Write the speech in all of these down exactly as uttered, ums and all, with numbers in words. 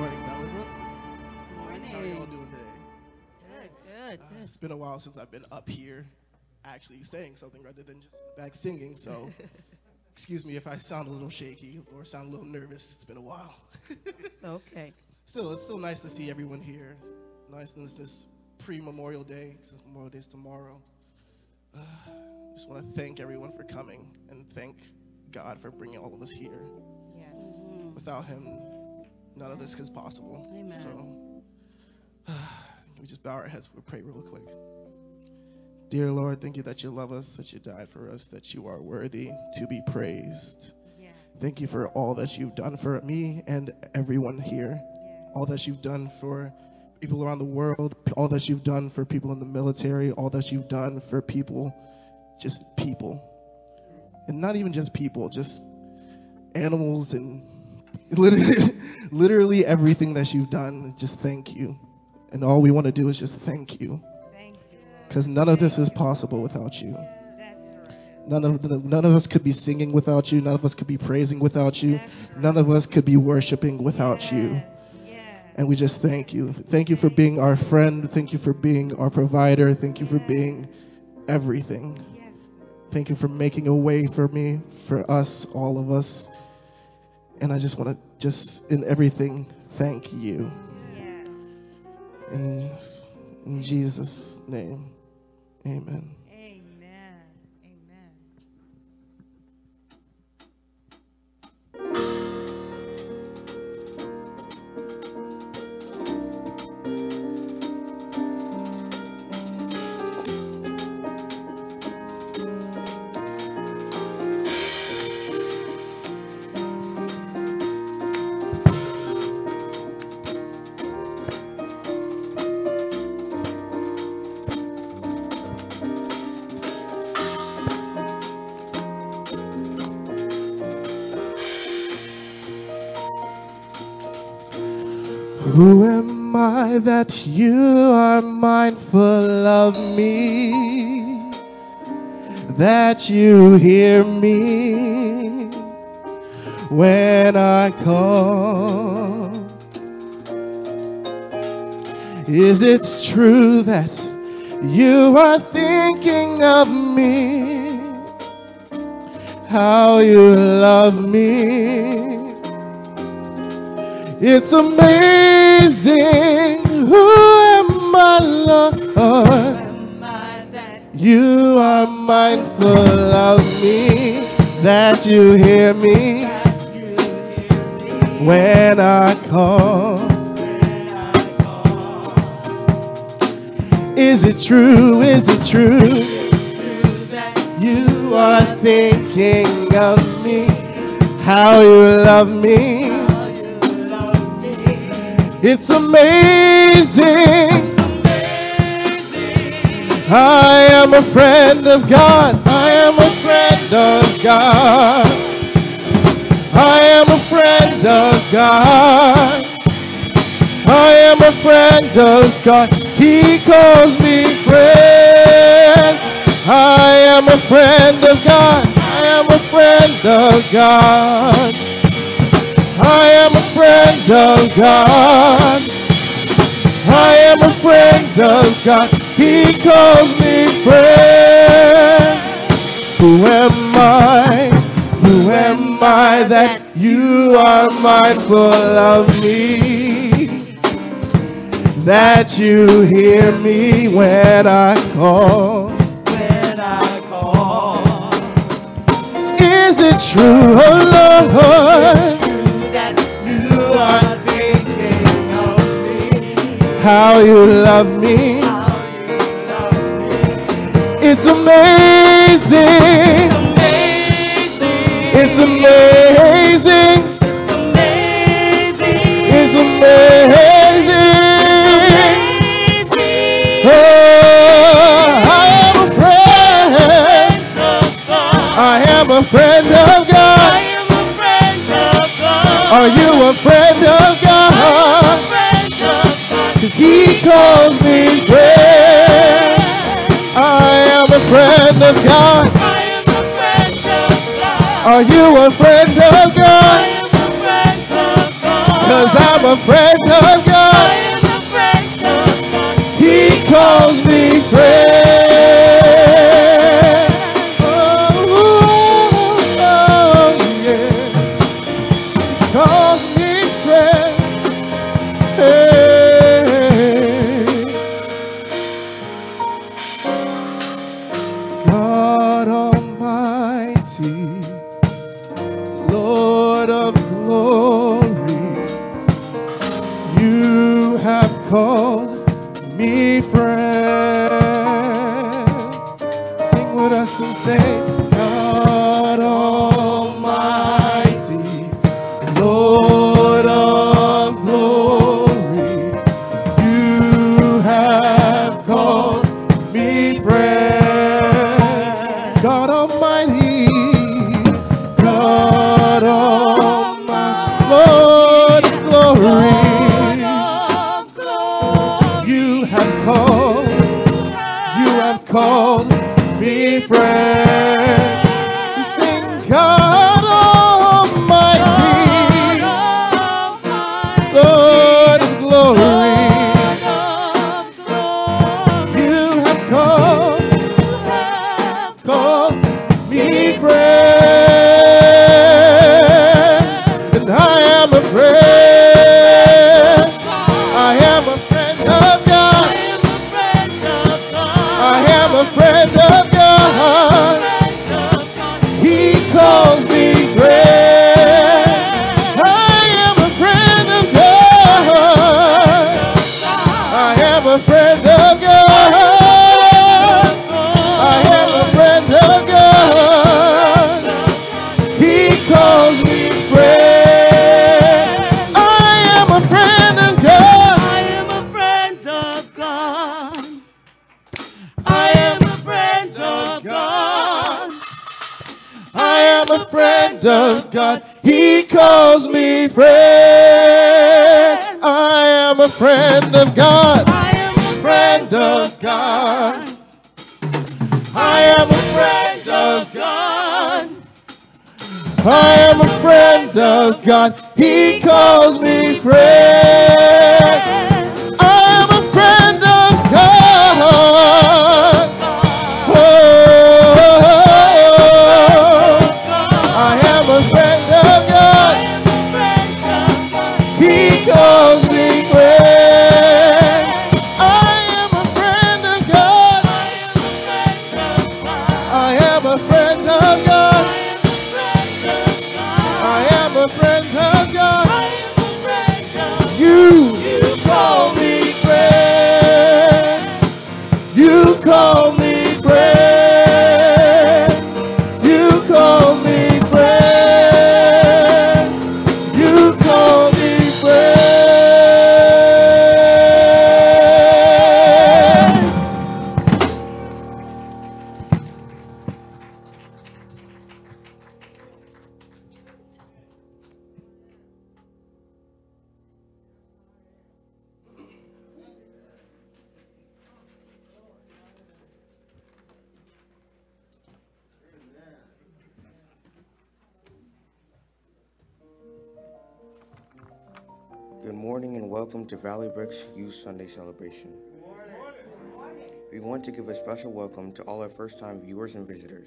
morning, Belleville. How are y'all Morning. doing today? Good, good, Uh, good. it's been a while since I've been up here actually saying something rather than just in the back singing, so excuse me if I sound a little shaky or sound a little nervous. It's been a while. It's okay. Still, it's still nice to see everyone here. Nice this, this pre-Memorial Day, since Memorial Day is tomorrow. Uh, just want to thank everyone for coming and thank God for bringing all of us here. Yes. Mhm. Without Him, none of this is possible. Amen. So, we just bow our heads. We'll pray real quick. Dear Lord, thank you that you love us, that you died for us, that you are worthy to be praised. Yes. Thank you for all that you've done for me and everyone here. Yes. All that you've done for people around the world, all that you've done for people in the military, all that you've done for people, just people. And not even just people, just animals and literally, literally everything that you've done. Just thank you. And all we want to do is just thank you. Thank you. Because none of this is possible without you. That's right. None of the, none of us could be singing without you. None of us could be praising without you. That's right. None of us could be worshiping without Yes. you. Yes. And we just thank you. Thank you for being our friend. Thank you for being our provider. Thank you for being everything. Yes. Thank you for making a way for me, for us, all of us. And I just want to just in everything thank you. Yes. In, in Jesus' name, amen. Amen. Amen. Who am I that you are mindful of me, that you hear me when I call? Is it true that you are thinking of me, how you love me? It's amazing. Who am I, Lord? You are mindful of me, that you hear me when I call. Is it true? Is it true that you are thinking of me, how you love me? It's amazing. I am a friend of God. I am a friend of God. I am a friend of God. I am a friend of God. He calls me friend. I am a friend of God. I am a friend of God. I am a friend of God. I am a friend of God. He calls me friend. Who am I? Who am I that you are mindful of me, that you hear me when I call? When I call. Is it true, oh Lord, that you are thinking of me, how you love me? It's amazing. It's amazing. It's amazing. Oh, I am a friend. I am a friend of God. Are you a friend of God? 'Cause He calls me friend. I am a friend of God. Are you a friend of God? Cause I'm a friend of God. He calls me friend. Oh, oh, yeah. He calls me friend. Hey. God Almighty, Lord of glory, you have called me friend. Sing with us and say, God Almighty, Lord of glory, you have called me friend. God Almighty, God Almighty, Lord of glory, you have called, you have called me friend. You sing, God Almighty, Lord of glory, you have called, called me friend. And I am a friend. I am a friend of God. I am a friend of God. He calls me friend. I am a friend of God. I am a friend of God. I am a friend of God. He calls me friend. I am a friend of God. I am a friend of God. I am a friend of God. He calls me friend. I am a friend of God. Friend of God. I am a friend of God. I am a friend of God. He calls me friend. I am a friend of God. Oh, I am a friend of God. He calls me friend. I am a friend of God. I am a friend of God. I am a friend of God. You, you call me friend. You call me friend. You call me friend. You call me friend. Good morning and welcome to Valley Brooks Youth Sunday Celebration. We want to give a special welcome to all our first-time viewers and visitors.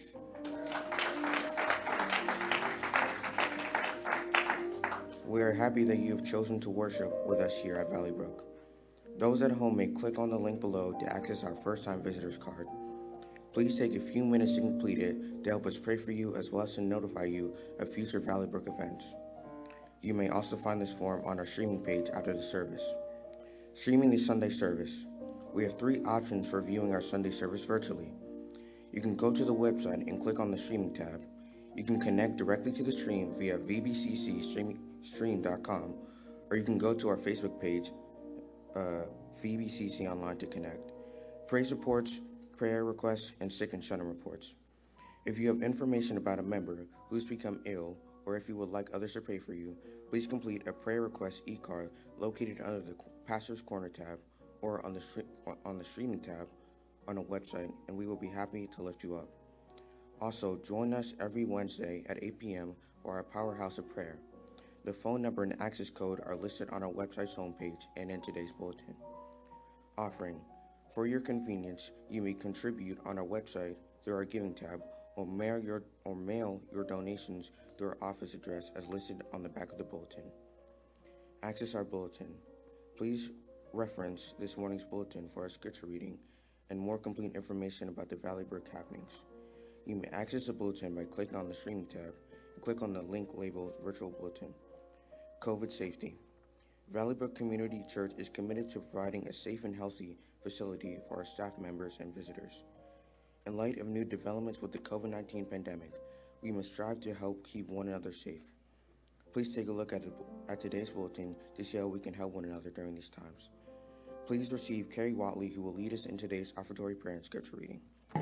We are happy that you have chosen to worship with us here at Valley Brook. Those at home may click on the link below to access our first-time visitors card. Please take a few minutes to complete it to help us pray for you as well as to notify you of future Valley Brook events. You may also find this form on our streaming page after the service. Streaming the Sunday service. We have three options for viewing our Sunday service virtually. You can go to the website and click on the streaming tab. You can connect directly to the stream via v b c c stream dot com, or you can go to our Facebook page, uh, V B C C Online, to connect. Praise reports, prayer requests, and sick and shut-in reports. If you have information about a member who's become ill, or if you would like others to pray for you, please complete a prayer request e-card located under the Pastor's Corner tab or on the on the streaming tab on a website, and we will be happy to lift you up. Also, join us every Wednesday at eight p.m. for our Powerhouse of Prayer. The phone number and access code are listed on our website's homepage and in today's bulletin. Offering. For your convenience, you may contribute on our website through our Giving tab or mail your, or mail your donations through our office address as listed on the back of the bulletin. Access our bulletin. Please reference this morning's bulletin for our scripture reading and more complete information about the Valley Brook happenings. You may access the bulletin by clicking on the Streaming tab and click on the link labeled Virtual Bulletin. COVID Safety. Valley Brook Community Church is committed to providing a safe and healthy facility for our staff members and visitors. In light of new developments with the COVID nineteen pandemic, we must strive to help keep one another safe. Please take a look at, the, at today's bulletin to see how we can help one another during these times. Please receive Carrie Watley, who will lead us in today's offertory prayer and scripture reading.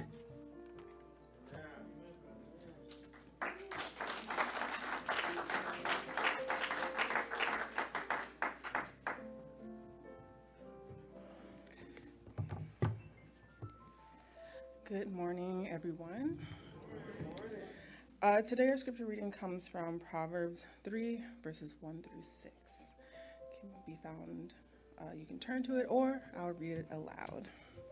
Good morning, everyone. Uh, today our scripture reading comes from Proverbs three, verses one through six. It can be found, uh, you can turn to it, or I'll read it aloud.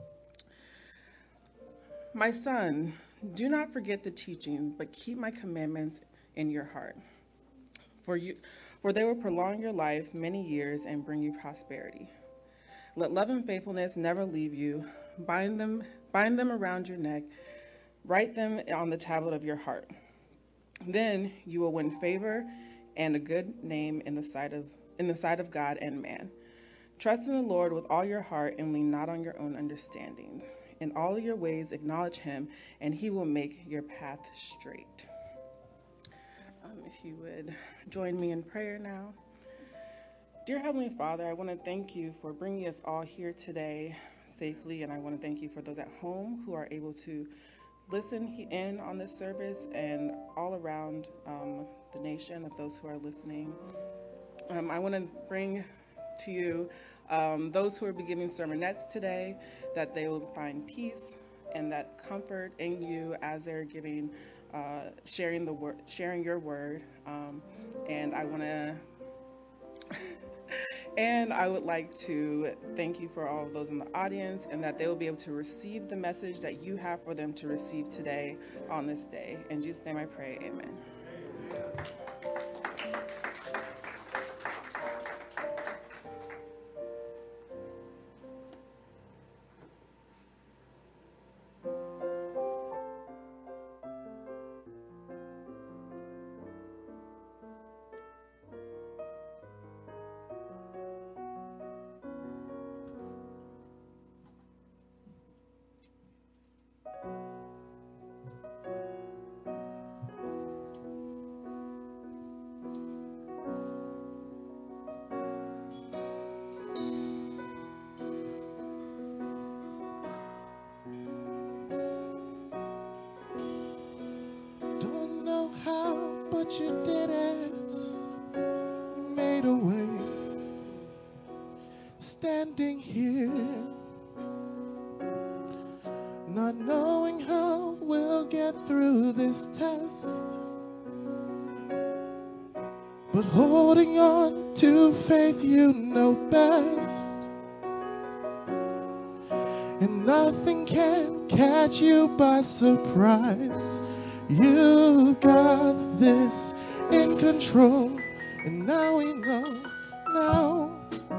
My son, do not forget the teaching, but keep my commandments in your heart. For you, for they will prolong your life many years and bring you prosperity. Let love and faithfulness never leave you. Bind them, bind them around your neck. Write them on the tablet of your heart. Then you will win favor and a good name in the sight of in the sight of God and man. Trust in the Lord with all your heart and lean not on your own understanding. In all your ways acknowledge him, and he will make your path straight. Um, if you would join me in prayer now. Dear Heavenly Father, I want to thank you for bringing us all here today safely, and I want to thank you for those at home who are able to listen in on this service and all around um, the nation of those who are listening. Um, I want to bring to you um, those who are beginning sermonettes today, that they will find peace and that comfort in you as they're giving, uh, sharing the word, sharing your word. Um, and I want to And I would like to thank you for all of those in the audience, and that they will be able to receive the message that you have for them to receive today on this day. In Jesus' name I pray, amen. Don't know how, but you did it. You made a way. Standing here, not knowing how we'll get through this test, but holding on to faith you know best. And nothing can catch you by surprise. You got this in control, and now we know, now.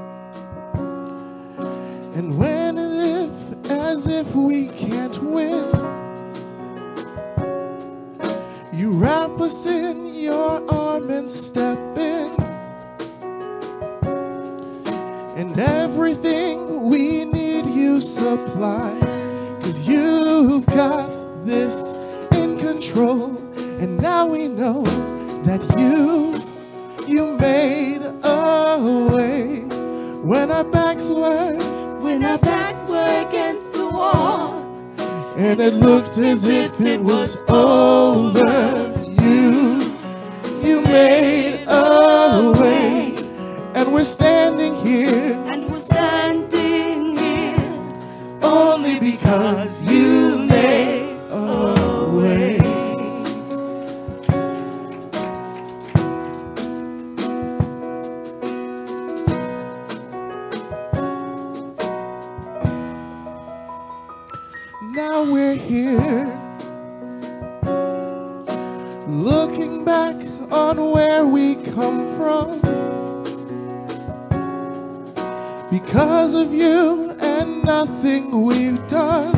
And when and if, as if we can't win, you wrap us in your arm and step in. And everything we need you supply, 'cause you've got this in control. And now we know that you, you made a way when our backs were, when our backs were against the wall, and it looked as if it was over. You, you made a way, and we're standing here, and we're standing here only because you made a way. now we're here, looking back on where we come from. Because of you and nothing we've done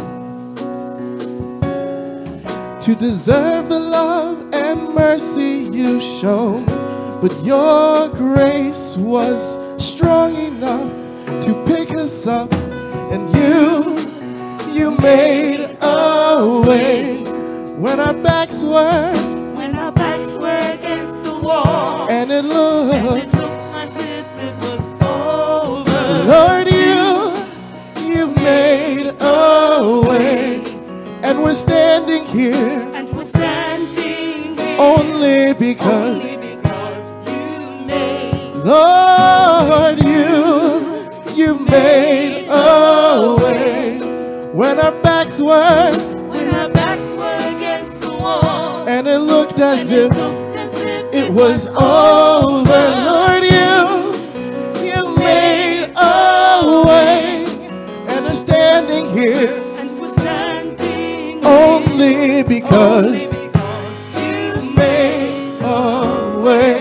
to deserve the love and mercy you've shown, but your grace was strong enough to pick us up, and you, you made a way when our backs were, When our backs were against the wall, and it and looked, it looked as if it was over. Lord, you, you made a way, and we're standing here And we're standing here only because, only because you made. Lord, you, you made a way when our backs were, When our backs were against the wall, and it looked as and it if looked as if it was over. Lord, you, you made a way, and are standing here And we're standing here only because only because you made a way.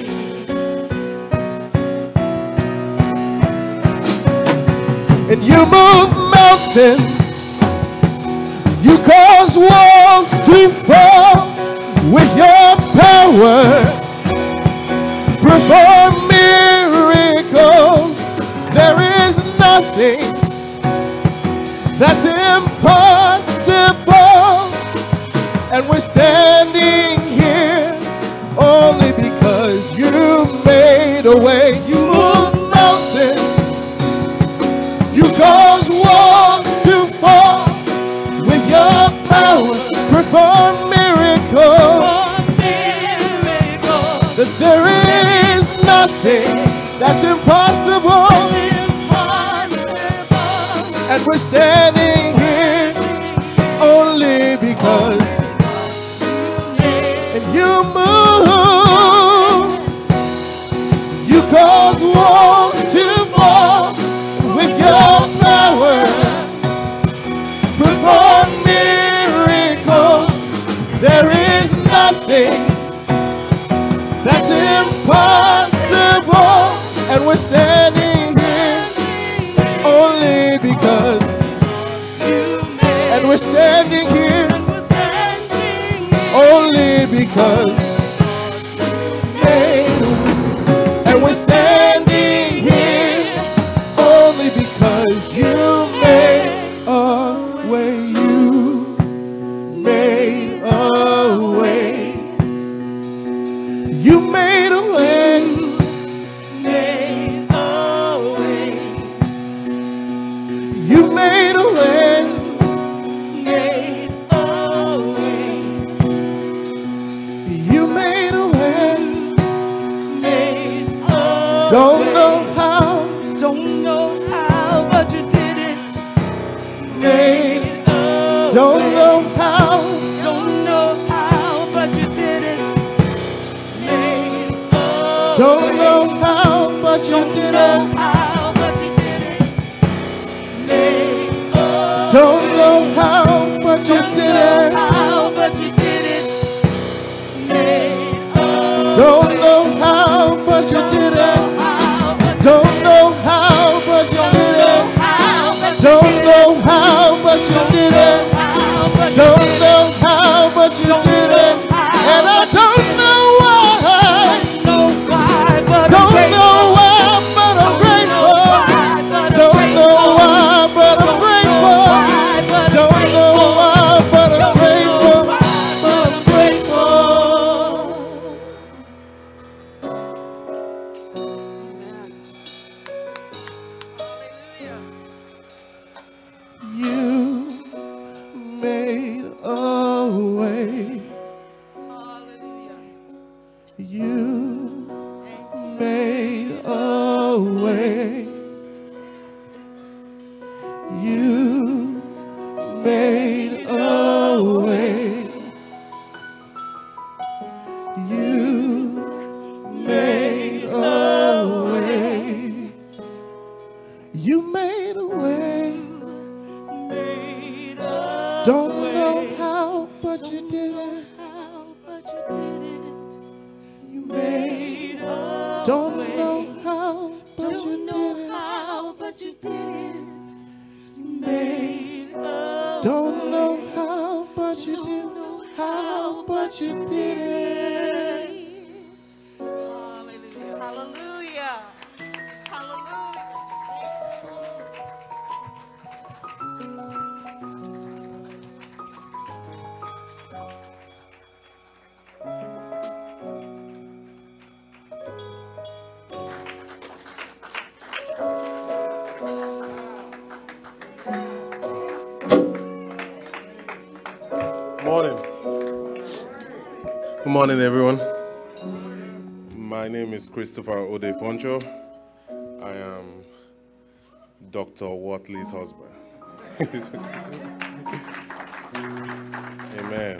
And you move mountains, you cause walls to fall with your power. Perform miracles. There is nothing that's impossible. And we're standing here only because you made a way. You move mountains, you cause walls to fall with your power. Perform miracles. That there is nothing that's impossible. And we're standing here only because, and you move, you cause walls to fall with your power. Perform miracles. There is nothing that's impossible. And we're standing here only because, and we're standing here only because, and we're standing here only because you made a way. You made a way. You made a way. Made a way. You made a way. Made a way. You made a way. Made a Don't way. know how. Don't know how, but you did it. Made. a Don't way. know how. Don't know how, but you did it. Made a Don't way. know how, but you Don't did know it. how, but you did it. Made a Don't way. know how, but you Don't did know it. how, but you did it. Made a Don't way. know how, but you did it. How, but you Don't did it. know how, but you Don't did know it. how, but you Don't did know it. how, but you Don't did know it. how, but you Don't did it. know how, but you Don't did know it. how, And I but you don't did it. know why. Don't know why, but I'm Don't know grateful. why, but I'm Don't know grateful. why, but I'm Don't know grateful. why, but I'm Don't know grateful. why, but I'm Don't know grateful. why, but I'm Don't know grateful. why, But I'm grateful. You made a way. You made a way. You made a way. You made a way. You made a way. Made a but you did it. You made a Don't know way. how, but you Don't did. know How, but you did it. Hallelujah. Hallelujah. Hallelujah. Morning. Good morning, everyone. My name is Christopher Odefoncho. I am Doctor Watley's husband. Amen.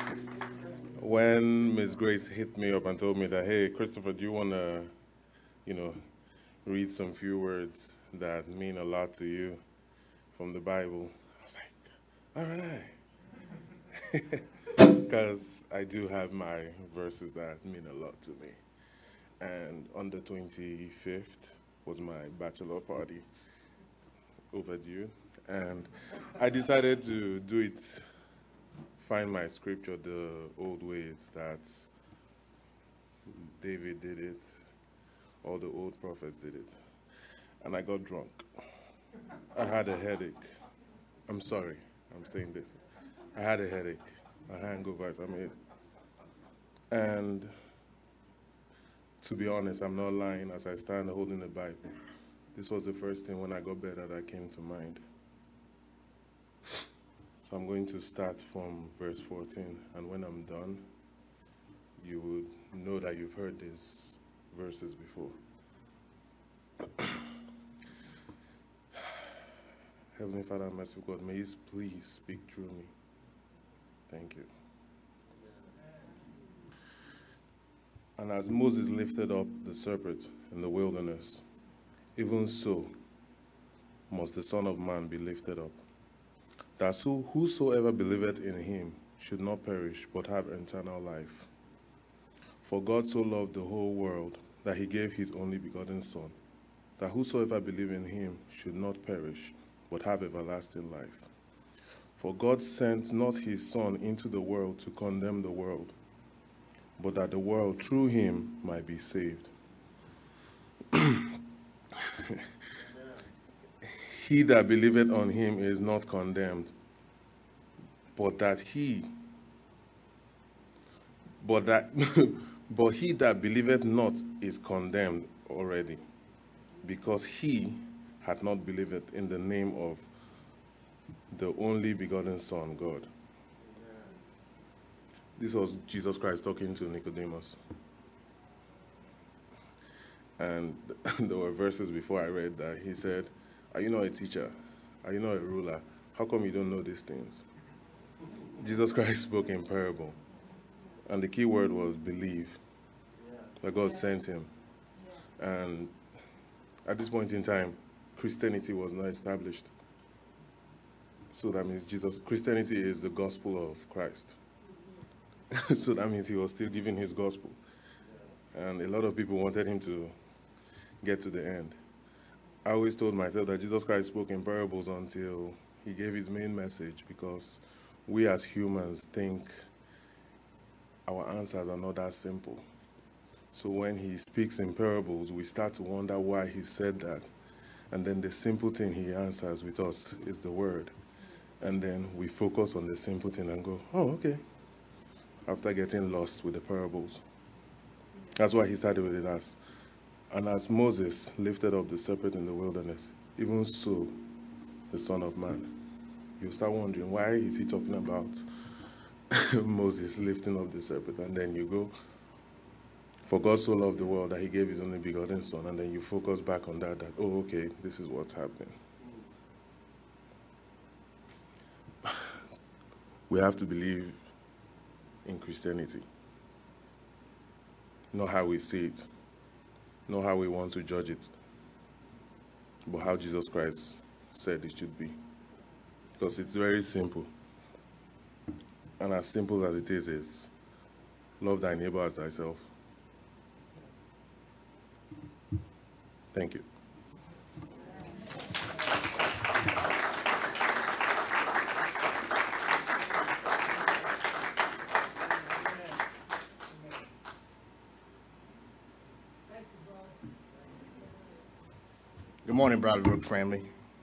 When Miss Grace hit me up and told me that, hey, Christopher, do you want to, you know, read some few words that mean a lot to you from the Bible? I was like, all right. Because I do have my verses that mean a lot to me. And on the twenty-fifth was my bachelor party, overdue. And I decided to do it, find my scripture the old way. It's that David did it, all the old prophets did it. And I got drunk. I had a headache. I'm sorry, I'm saying this. I had a headache, a hangover, if I may. And to be honest, I'm not lying as I stand holding the Bible. This was the first thing when I got better that came to mind. So I'm going to start from verse fourteen, and when I'm done, you would know that you've heard these verses before. Heavenly Father, merciful God, may you please speak through me. Thank you. And as Moses lifted up the serpent in the wilderness, even so must the Son of Man be lifted up, that who, whosoever believeth in him should not perish, but have eternal life. For God so loved the whole world, that he gave his only begotten Son, that whosoever believe in him should not perish, but have everlasting life. For God sent not his Son into the world to condemn the world, but that the world through him might be saved. He that believeth on him is not condemned, but that he, but that, but he that believeth not is condemned already, because he hath not believed in the name of the only begotten Son, God. This was Jesus Christ talking to Nicodemus. And there were verses before I read that he said, are you not a teacher? Are you not a ruler? How come you don't know these things? Jesus Christ spoke in parable. And the key word was believe. That God sent him. And at this point in time, Christianity was not established. So that means Jesus, Christianity is the gospel of Christ. So that means he was still giving his gospel. And a lot of people wanted him to get to the end. I always told myself that Jesus Christ spoke in parables until he gave his main message, because we as humans think our answers are not that simple. So when he speaks in parables, we start to wonder why he said that. And then the simple thing he answers with us is the word. And then we focus on the simple thing and go, oh, okay. After getting lost with the parables. That's why he started with it as, and as Moses lifted up the serpent in the wilderness, even so the Son of Man. You start wondering, why is he talking about Moses lifting up the serpent? And then you go, for God so loved the world that he gave his only begotten Son. And then you focus back on that, that, oh, okay, this is what's happening. We have to believe in Christianity. Not how we see it. Not how we want to judge it. But how Jesus Christ said it should be. Because it's very simple. And as simple as it is, it's love thy neighbor as thyself. Thank you. Good morning, Brother Brook family.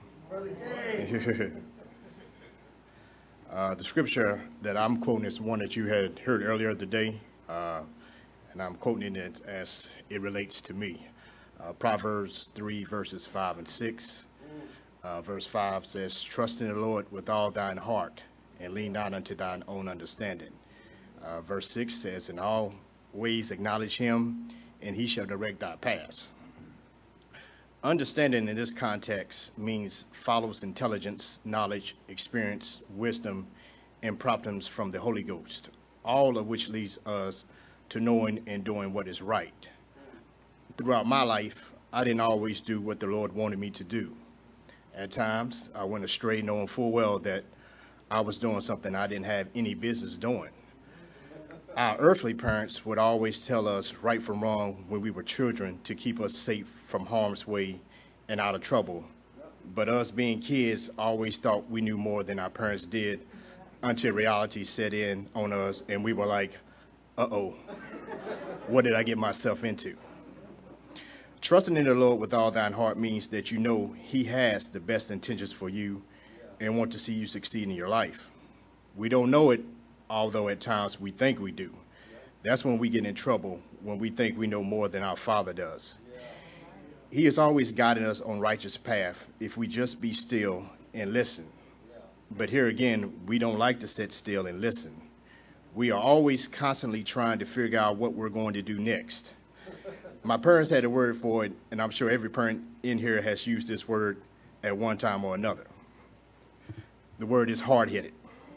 uh, the scripture that I'm quoting is one that you had heard earlier today, uh, and I'm quoting it as it relates to me. Uh, Proverbs three, verses five and six. Uh, verse five says, "Trust in the Lord with all thine heart, and lean not unto thine own understanding." Uh, verse six says, "In all ways acknowledge him, and he shall direct thy paths." Understanding in this context means follows intelligence, knowledge, experience, wisdom, and promptings from the Holy Ghost, all of which leads us to knowing and doing what is right. Throughout my life, I didn't always do what the Lord wanted me to do. At times, I went astray knowing full well that I was doing something I didn't have any business doing. Our earthly parents would always tell us right from wrong when we were children to keep us safe from harm's way and out of trouble. But us being kids always thought we knew more than our parents did until reality set in on us and we were like, uh-oh, what did I get myself into? Trusting in the Lord with all thine heart means that you know he has the best intentions for you and want to see you succeed in your life. We don't know it, although at times we think we do. That's when we get in trouble, when we think we know more than our Father does. He is always guiding us on righteous path if we just be still and listen. But here again, we don't like to sit still and listen. We are always constantly trying to figure out what we're going to do next. My parents had a word for it, and I'm sure every parent in here has used this word at one time or another. The word is hard-headed.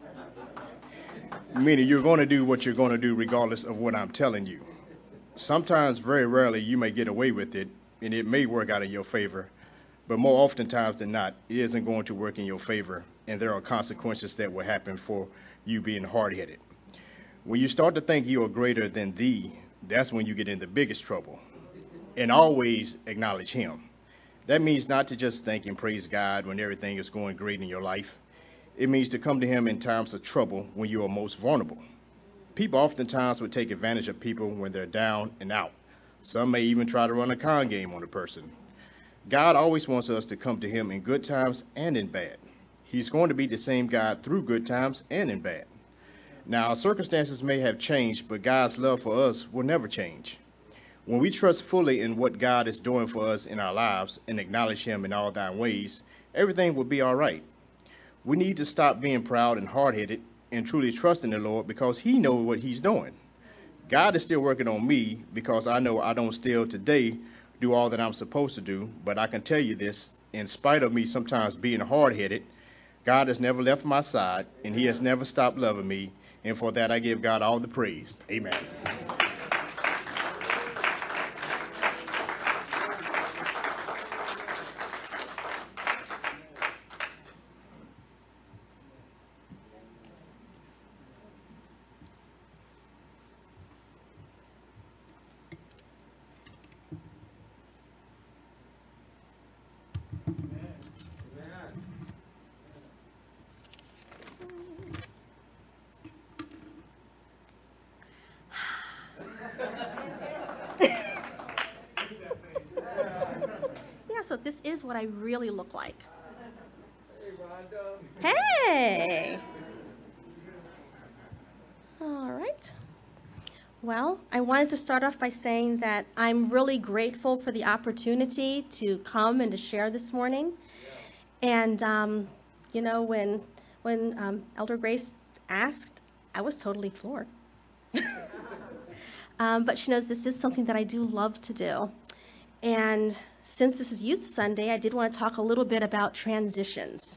Meaning you're going to do what you're going to do regardless of what I'm telling you. Sometimes, very rarely, you may get away with it, and it may work out in your favor, but more oftentimes than not, it isn't going to work in your favor, and there are consequences that will happen for you being hard-headed. When you start to think you are greater than thee, that's when you get in the biggest trouble. And always acknowledge him. That means not to just thank and praise God when everything is going great in your life. It means to come to him in times of trouble when you are most vulnerable. People oftentimes will take advantage of people when they're down and out. Some may even try to run a con game on a person. God always wants us to come to him in good times and in bad. He's going to be the same God through good times and in bad. Now, our circumstances may have changed, but God's love for us will never change. When we trust fully in what God is doing for us in our lives and acknowledge him in all thine ways, everything will be all right. We need to stop being proud and hard-headed and truly trust in the Lord because he knows what he's doing. God is still working on me because I know I don't still today do all that I'm supposed to do, but I can tell you this, in spite of me sometimes being hard-headed, God has never left my side and he has never stopped loving me, and for that I give God all the praise. Amen. Yeah, so this is what I really look like. Hey! All right. Well, I wanted to start off by saying that I'm really grateful for the opportunity to come and to share this morning. And, um, you know, when, when um, Elder Grace asked, I was totally floored. um, but she knows this is something that I do love to do. And since this is Youth Sunday, I did want to talk a little bit about transitions.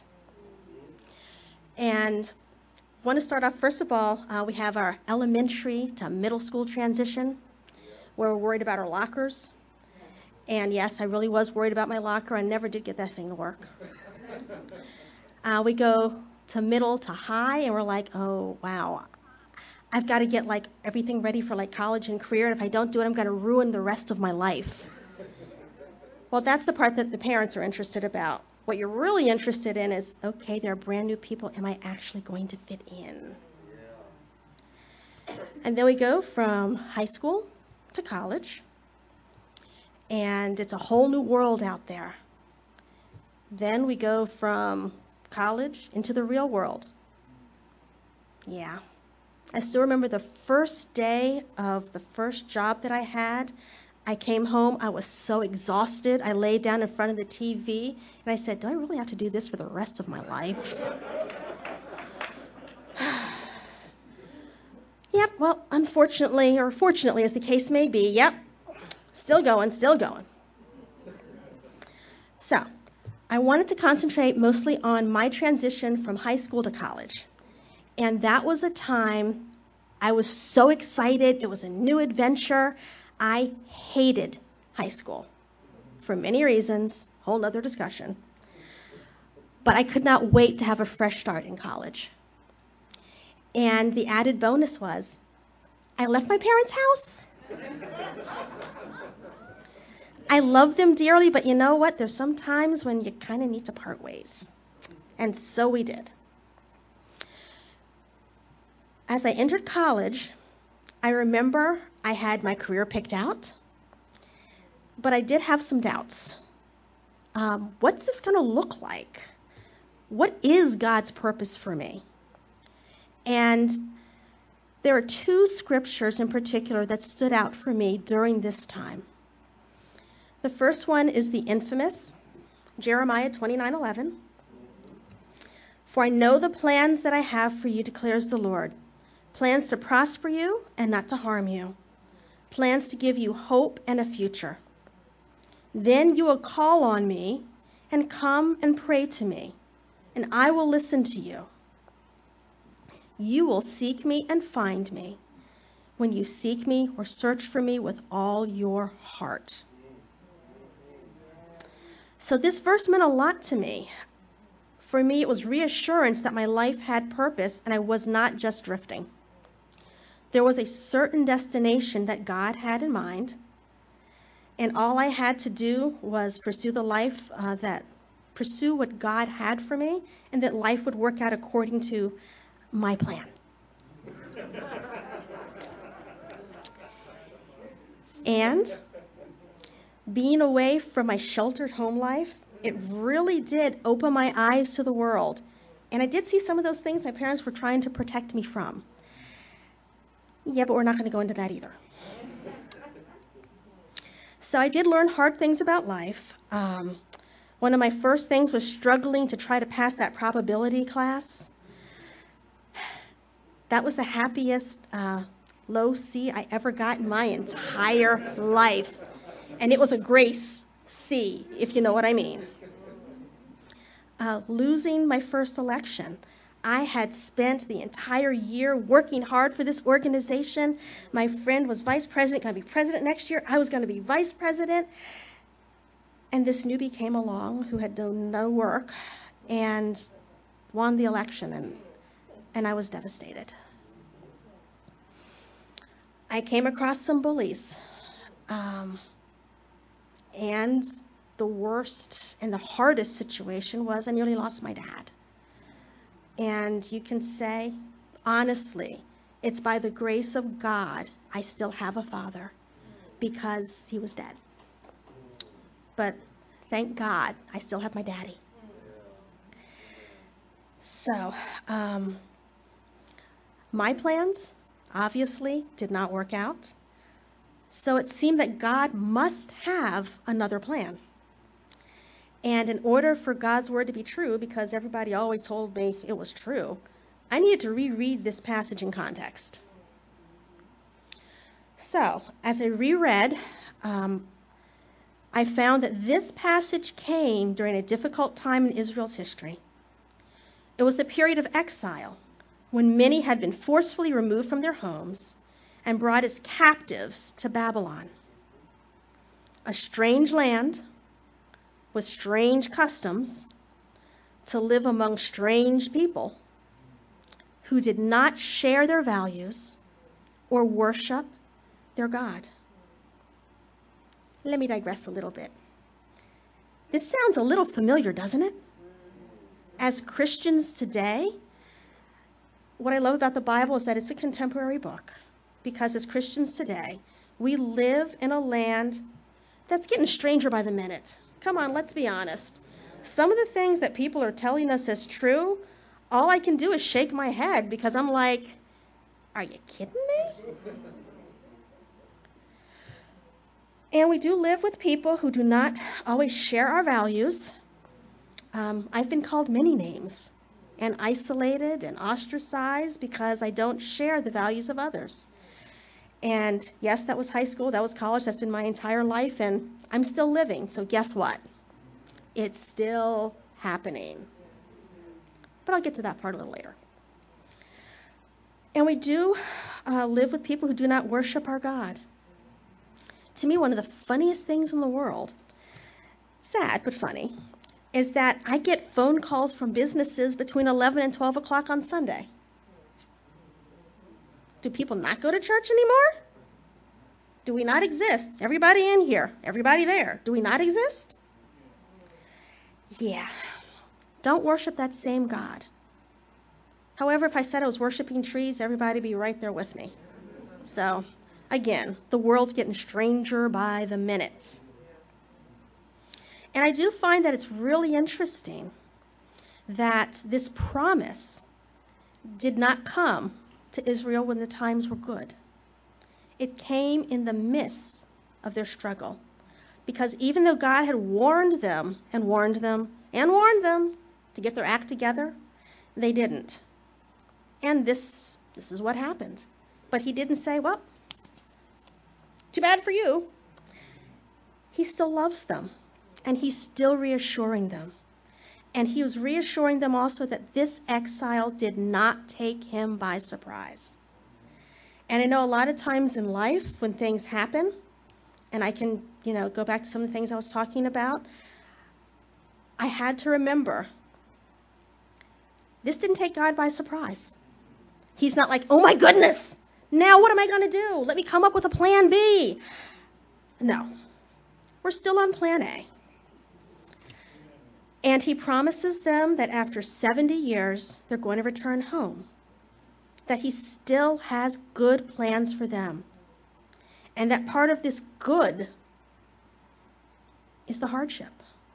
And I want to start off, first of all, uh, we have our elementary to middle school transition, where we're worried about our lockers. And yes, I really was worried about my locker. I never did get that thing to work. Uh, we go to middle to high, and we're like, oh, wow, I've got to get like everything ready for like college and career. And if I don't do it, I'm going to ruin the rest of my life. Well, that's the part that the parents are interested about. What you're really interested in is, okay, they're brand new people. Am I actually going to fit in? Yeah. And then we go from high school to college. And it's a whole new world out there. Then we go from college into the real world. Yeah. I still remember the first day of the first job that I had. I came home, I was so exhausted. I laid down in front of the T V and I said, do I really have to do this for the rest of my life? Yep, well, unfortunately, or fortunately as the case may be, yep, still going, still going. So, I wanted to concentrate mostly on my transition from high school to college. And that was a time I was so excited. It was a new adventure. I hated high school for many reasons, whole nother discussion. But I could not wait to have a fresh start in college. And the added bonus was I left my parents' house. I love them dearly, but you know what? There's some times when you kind of need to part ways. And so we did. As I entered college, I remember I had my career picked out, but I did have some doubts. Um, what's this going to look like? What is God's purpose for me? And there are two scriptures in particular that stood out for me during this time. The first one is the infamous Jeremiah twenty-nine eleven. For I know the plans that I have for you, declares the Lord. Plans to prosper you and not to harm you. Plans to give you hope and a future. Then you will call on me and come and pray to me, and I will listen to you. You will seek me and find me when you seek me or search for me with all your heart. So this verse meant a lot to me. For me, it was reassurance that my life had purpose and I was not just drifting. There was a certain destination that God had in mind, and all I had to do was pursue the life uh, that, pursue what God had for me, and that life would work out according to my plan. And being away from my sheltered home life, it really did open my eyes to the world. And I did see some of those things my parents were trying to protect me from. Yeah, but we're not going to go into that either. So I did learn hard things about life. Um, one of my first things was struggling to try to pass that probability class. That was the happiest uh, low C I ever got in my entire life. And it was a grace C, if you know what I mean. Uh, losing my first election. I had spent the entire year working hard for this organization. My friend was vice president, going to be president next year. I was going to be vice president. And this newbie came along who had done no work and won the election, and, and I was devastated. I came across some bullies. Um, and the worst and the hardest situation was I nearly lost my dad. And you can say, honestly, it's by the grace of God I still have a father, because he was dead. But thank God I still have my daddy. So, um, my plans obviously did not work out. So it seemed that God must have another plan. And in order for God's word to be true, because everybody always told me it was true, I needed to reread this passage in context. So, as I reread, um, I found that this passage came during a difficult time in Israel's history. It was the period of exile, when many had been forcefully removed from their homes and brought as captives to Babylon, a strange land with strange customs, to live among strange people who did not share their values or worship their God. Let me digress a little bit. This sounds a little familiar, doesn't it? As Christians today, what I love about the Bible is that it's a contemporary book, because as Christians today, we live in a land that's getting stranger by the minute. Come on, let's be honest. some of the things that people are telling us as true, all I can do is shake my head because I'm like, are you kidding me? And we do live with people who do not always share our values. Um, I've been called many names and isolated and ostracized because I don't share the values of others. And yes, that was high school, that was college, that's been my entire life, and I'm still living. So guess what? It's still happening. But I'll get to that part a little later. And we do uh, live with people who do not worship our God. To me, one of the funniest things in the world, sad but funny, is that I get phone calls from businesses between eleven and twelve o'clock on Sunday. Do people not go to church anymore? Do we not exist? Everybody in here, everybody there, do we not exist? Yeah. Don't worship that same God. However, if I said I was worshiping trees, everybody would be right there with me. So, again, the world's getting stranger by the minute. And I do find that it's really interesting that this promise did not come to Israel when the times were good. It came in the midst of their struggle. Because even though God had warned them and warned them and warned them to get their act together, they didn't. And this this is what happened. But he didn't say, well, too bad for you. He still loves them. And he's still reassuring them. And he was reassuring them also that this exile did not take him by surprise. And I know a lot of times in life when things happen, and I can, you know, go back to some of the things I was talking about, I had to remember, this didn't take God by surprise. He's not like, oh my goodness, now what am I going to do? Let me come up with a plan B. No, we're still on plan A. And he promises them that after seventy years, they're going to return home. That he still has good plans for them. And that part of this good is the hardship.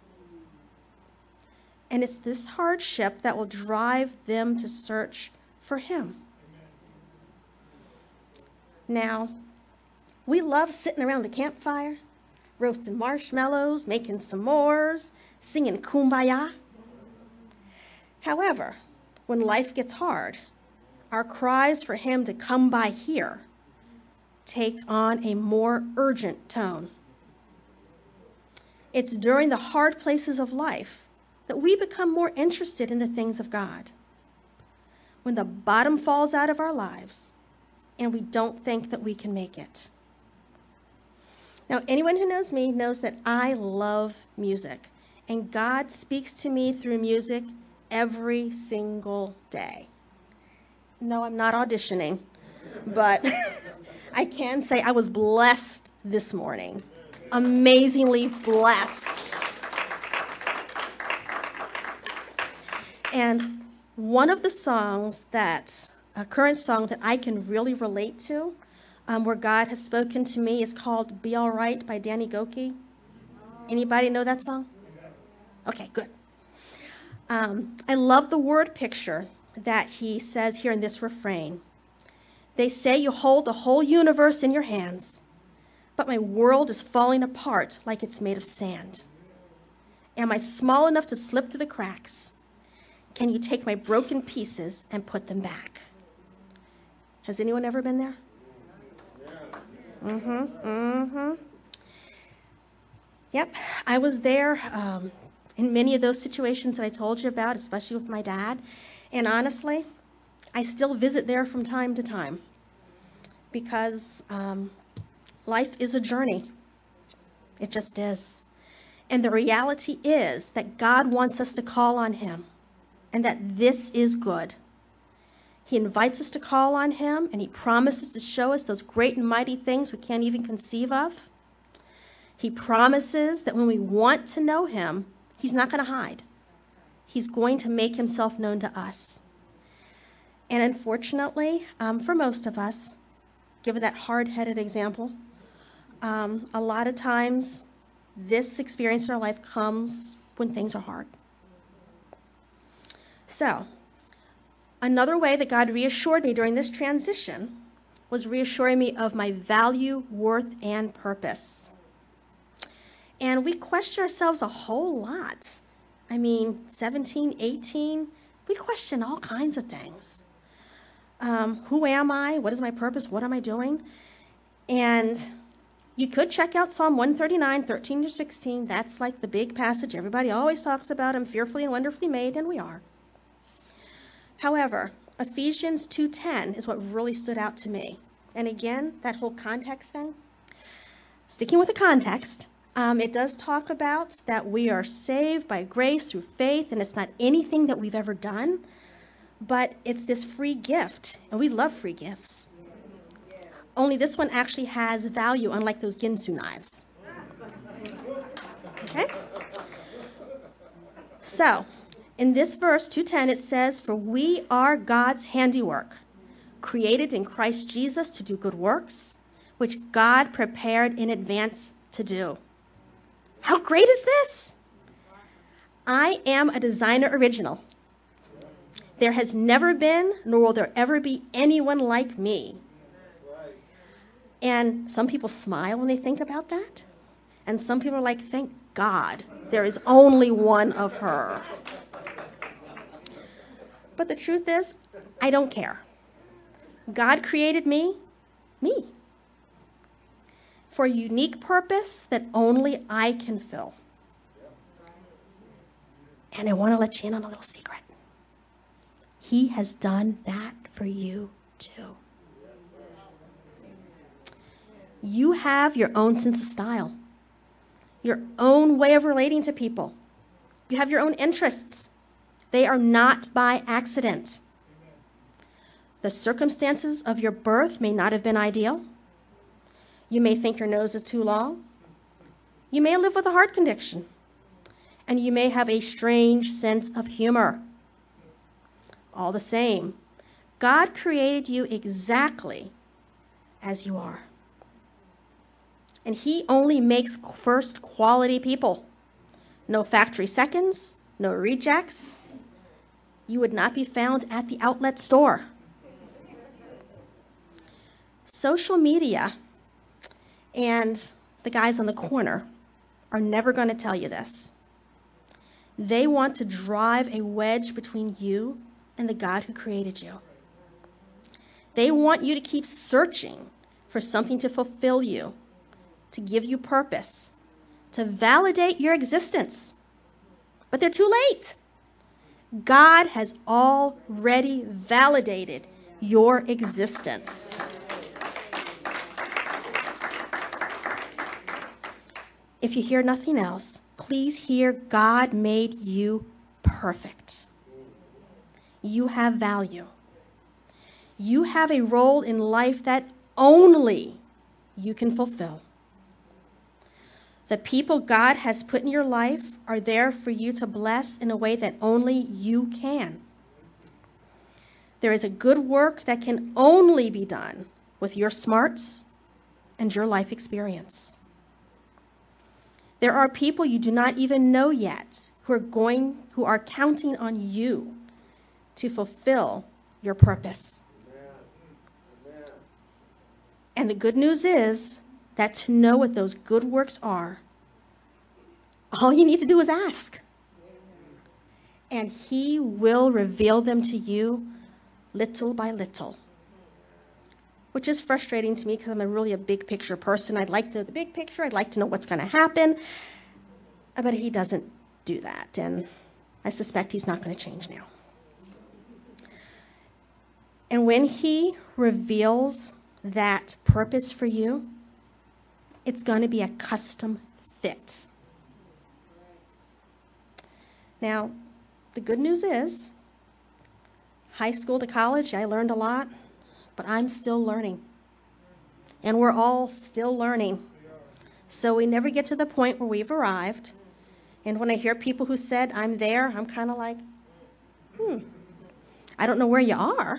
And it's this hardship that will drive them to search for him. Now, we love sitting around the campfire, roasting marshmallows, making s'mores, singing kumbaya. However, when life gets hard, our cries for him to come by here take on a more urgent tone. It's during the hard places of life that we become more interested in the things of God. When the bottom falls out of our lives and we don't think that we can make it. Now, anyone who knows me knows that I love music, and God speaks to me through music every single day. No, I'm not auditioning, but I can say I was blessed this morning. Amazingly blessed. And one of the songs that, a current song that I can really relate to, um, where God has spoken to me, is called Be All Right by Danny Gokey. Anybody know that song? Okay, good. Um, I love the word picture that he says here in this refrain. They say you hold the whole universe in your hands, but my world is falling apart like it's made of sand. Am I small enough to slip through the cracks? Can you take my broken pieces and put them back? Has anyone ever been there? Mm-hmm, mm-hmm. Yep, I was there um, in many of those situations that I told you about, especially with my dad. And honestly, I still visit there from time to time because um, life is a journey. It just is. And the reality is that God wants us to call on him and that this is good. He invites us to call on him, and he promises to show us those great and mighty things we can't even conceive of. He promises that when we want to know him, he's not going to hide. He's going to make himself known to us. And unfortunately, um, for most of us, given that hard-headed example, um, a lot of times this experience in our life comes when things are hard. So, another way that God reassured me during this transition was reassuring me of my value, worth, and purpose. And we question ourselves a whole lot. I mean, seventeen, eighteen, we question all kinds of things. Um, who am I? What is my purpose? What am I doing? And you could check out Psalm one thirty-nine, thirteen to sixteen. That's like the big passage everybody always talks about. I'm fearfully and wonderfully made, and we are. However, Ephesians two ten is what really stood out to me. And again, that whole context thing, sticking with the context, um, it does talk about that we are saved by grace through faith, and it's not anything that we've ever done, but it's this free gift, and we love free gifts. Only this one actually has value, unlike those Ginsu knives. Okay? So, in this verse, two ten, it says, "For we are God's handiwork, created in Christ Jesus to do good works, which God prepared in advance to do." How great is this? I am a designer original. There has never been, nor will there ever be, anyone like me. And some people smile when they think about that. And some people are like, thank God, there is only one of her. But the truth is, I don't care. God created me, me, for a unique purpose that only I can fill. And I want to let you in on a little secret. He has done that for you too. You have your own sense of style, your own way of relating to people. You have your own interests. They are not by accident. The circumstances of your birth may not have been ideal. You may think your nose is too long. You may live with a heart condition. And you may have a strange sense of humor. All the same, God created you exactly as you are. And He only makes first quality people. No factory seconds, no rejects. You would not be found at the outlet store. Social media and the guys on the corner are never going to tell you this. They want to drive a wedge between you and the God who created you. They want you to keep searching for something to fulfill you, to give you purpose, to validate your existence. But they're too late. God has already validated your existence. If you hear nothing else, please hear God made you perfect. You have value. You have a role in life that only you can fulfill. The people God has put in your life are there for you to bless in a way that only you can. There is a good work that can only be done with your smarts and your life experience. There are people you do not even know yet who are going, who are counting on you to fulfill your purpose. And the good news is that to know what those good works are, all you need to do is ask. And He will reveal them to you little by little. Which is frustrating to me because I'm a really a big picture person. I'd like to know the big picture. I'd like to know what's going to happen. But He doesn't do that. And I suspect He's not going to change now. And when He reveals that purpose for you, it's going to be a custom fit. Now, the good news is, high school to college, I learned a lot, but I'm still learning. And we're all still learning. So we never get to the point where we've arrived. And when I hear people who said, I'm there, I'm kind of like, hmm, I don't know where you are,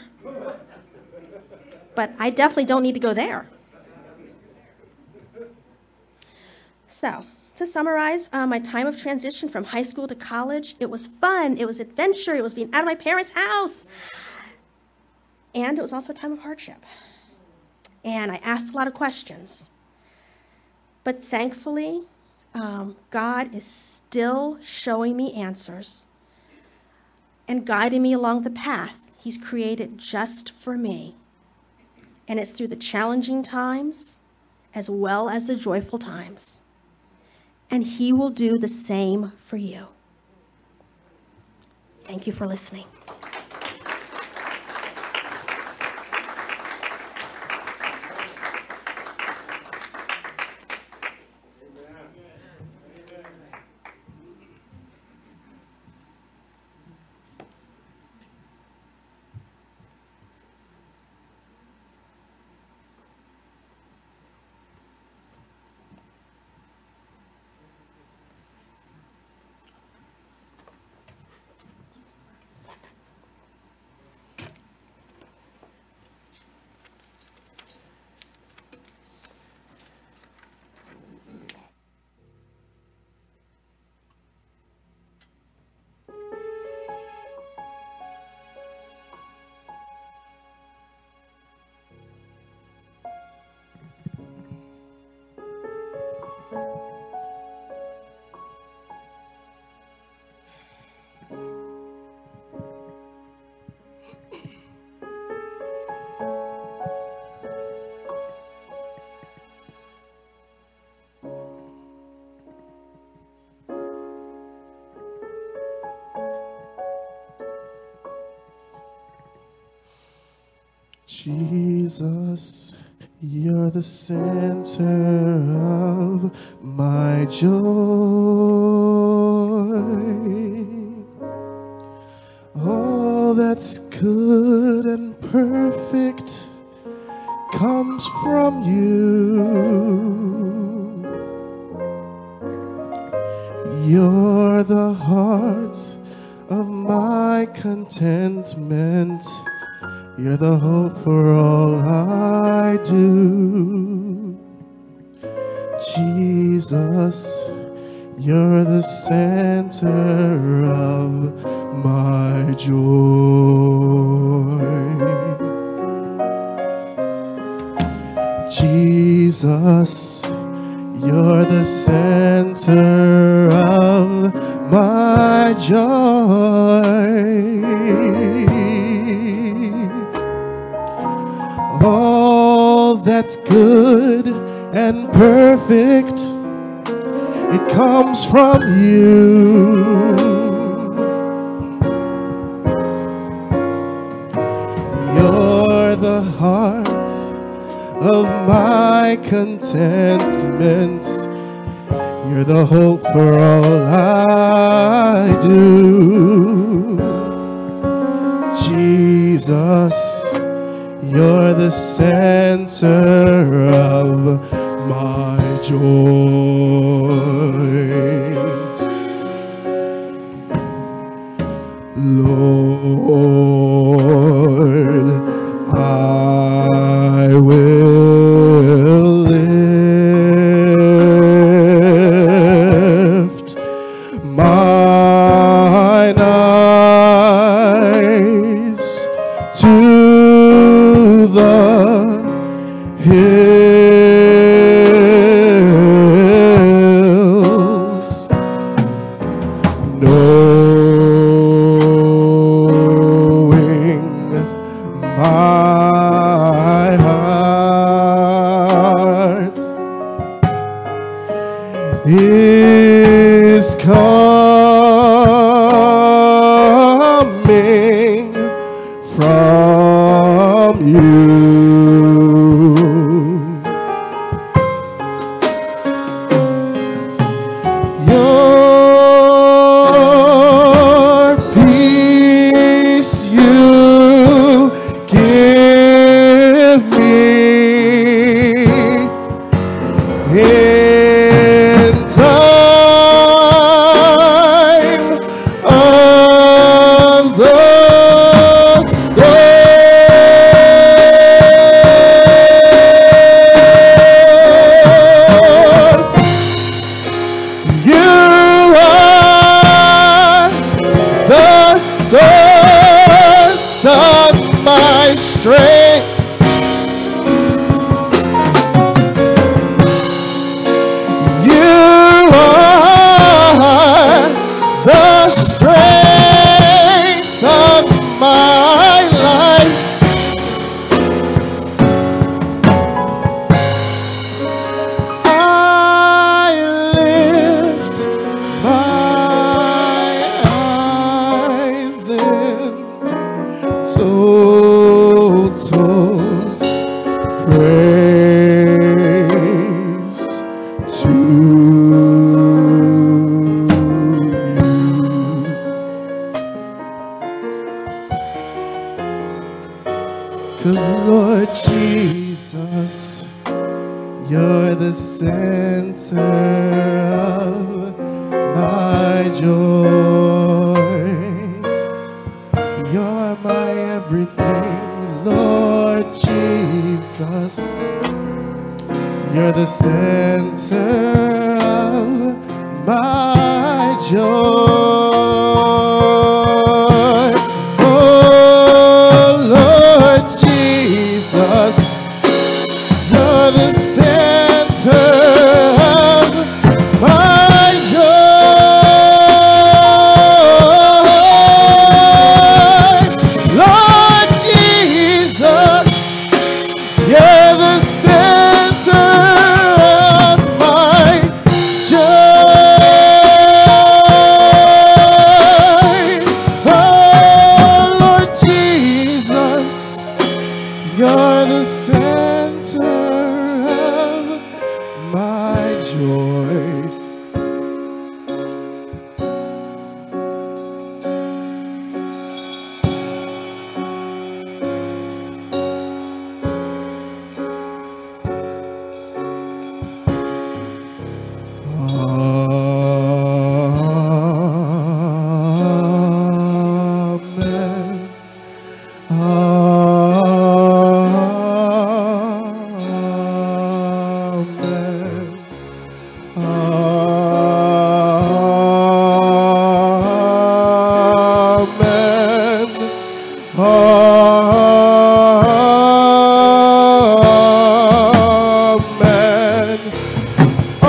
but I definitely don't need to go there. So, To summarize, uh, my time of transition from high school to college, it was fun, it was adventure, it was being out of my parents' house. And it was also a time of hardship. And I asked a lot of questions. But thankfully, um, God is still showing me answers and guiding me along the path He's created just for me. And it's through the challenging times as well as the joyful times. And He will do the same for you. Thank you for listening. Jesus, you're the center of my joy. All that's good and perfect comes from you. You're the heart of my contentment. You're the hope for all I do. Jesus, you're the center of my joy. Jesus, you're the center of my joy. All that's good and perfect, it comes from you. You're the heart of my contentment. You're the hope for all I do. Jesus, you're the center of my joy. Lord, I will lift mine eyes to the hills, knowing 'Cause Lord Jesus, you're the center of my joy. You're my everything, Lord Jesus. You're the center of my joy. Oh, Lord Jesus, you're the center of my joy. Lord Jesus, you're the center of my joy. Oh, Lord Jesus, you're the center of my joy. Amen. Amen. Amen.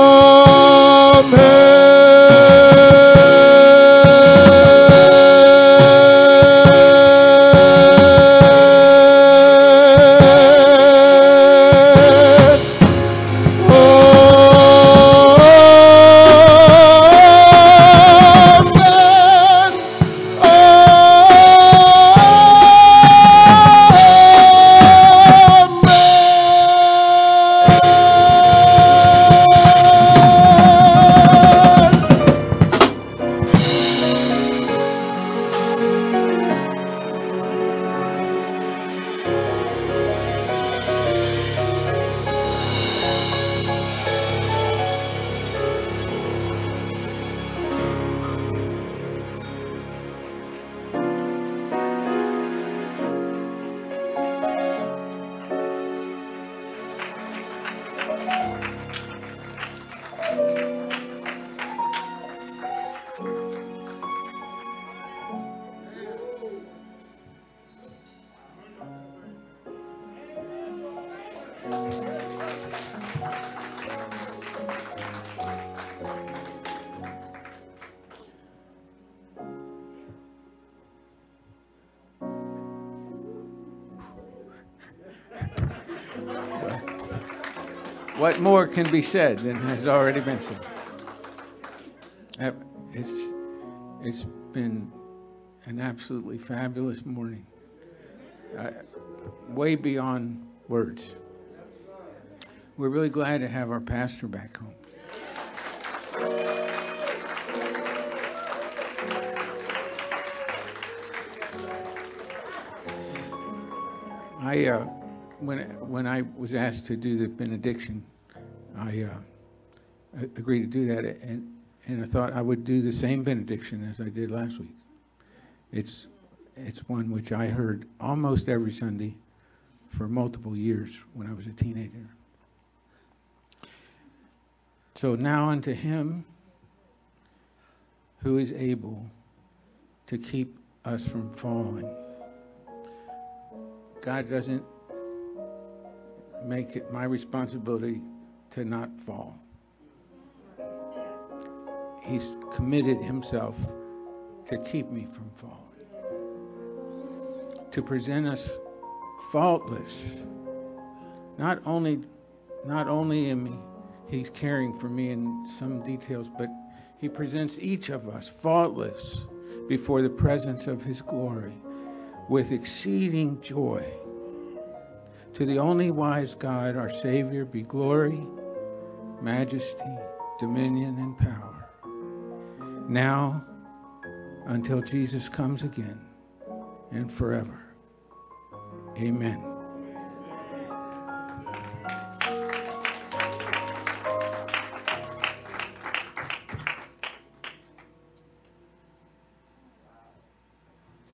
What more can be said than has already been said? Uh, It's, it's been an absolutely fabulous morning, uh, way beyond words. We're really glad to have our pastor back home. I, uh, when when I was asked to do the benediction, I uh, agreed to do that, and and I thought I would do the same benediction as I did last week. It's it's one which I heard almost every Sunday for multiple years when I was a teenager. So now unto him who is able to keep us from falling. God doesn't make it my responsibility to not fall. He's committed himself to keep me from falling, to present us faultless. Not only, not only in me, he's caring for me in some details, but he presents each of us faultless before the presence of his glory with exceeding joy. To the only wise God, our Savior, be glory, majesty, dominion, and power, now until Jesus comes again and forever. Amen.